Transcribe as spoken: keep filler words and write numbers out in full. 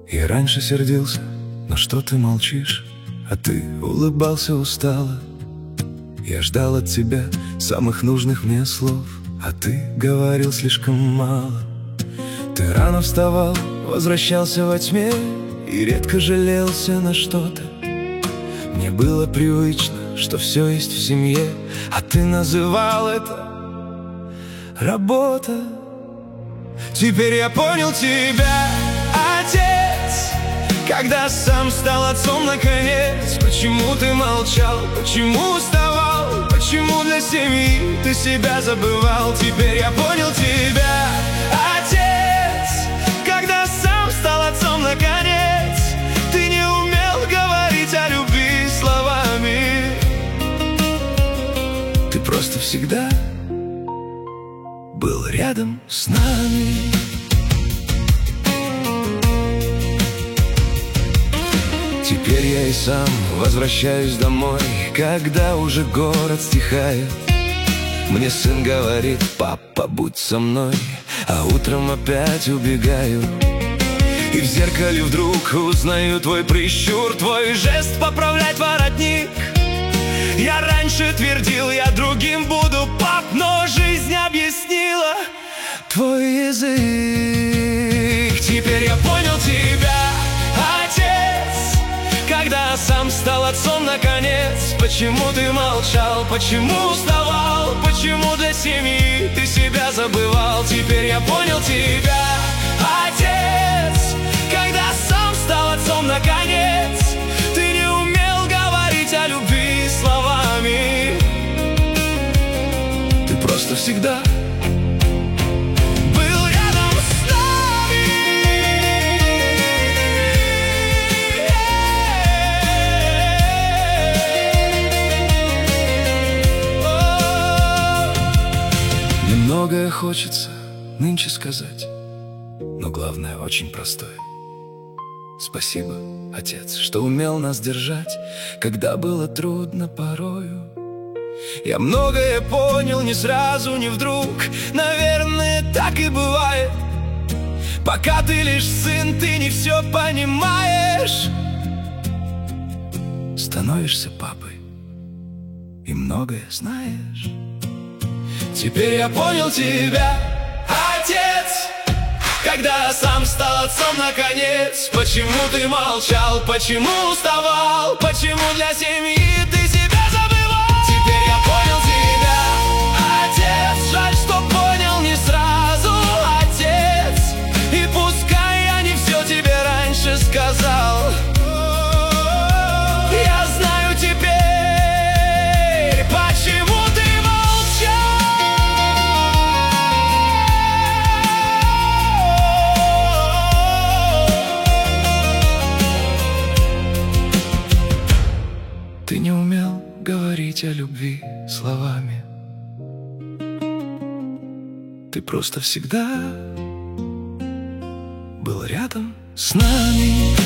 Я раньше сердился, но что ты молчишь, а ты улыбался устало. Я ждал от тебя самых нужных мне слов, а ты говорил слишком мало. Ты рано вставал, возвращался во тьме и редко жалелся на что-то. Мне было привычно, что все есть в семье, а ты называл это работа. Теперь я понял тебя, отец, когда сам стал отцом наконец. Почему ты молчал, почему уставал, почему для семьи ты себя забывал? Теперь я понял тебя, отец, когда сам стал отцом наконец. Ты не умел говорить о любви словами. Ты просто всегда был рядом с нами. Теперь я и сам возвращаюсь домой, когда уже город стихает. Мне сын говорит: папа, будь со мной, а утром опять убегаю. И в зеркале вдруг узнаю твой прищур, твой жест поправлять воротник. Я раньше твердил, я другим буду, пап, но жизнь объяснила твой язык. Теперь я понял тебя, отец, когда сам стал отцом наконец. Почему ты молчал, почему уставал, почему для семьи ты себя забывал? Теперь я понял тебя, отец, когда сам стал отцом наконец. Ты не умел говорить о любви словами. Ты просто всегда был рядом с нами. Немногое хочется нынче сказать, но главное очень простое. Спасибо, отец, что умел нас держать, когда было трудно порою. Я многое понял не сразу, не вдруг, наверное, так и бывает. Пока ты лишь сын, ты не все понимаешь. Становишься папой и многое знаешь. Теперь я понял тебя, отец, когда сам стал отцом наконец. Почему ты молчал, почему уставал, почему для семьи ты себя забывал? Теперь я понял тебя, отец, жаль, что понял не сразу, отец. И пускай я не все тебе раньше сказал, я знаю теперь, почему ты Ты не умел говорить о любви словами. Ты просто всегда был рядом с нами.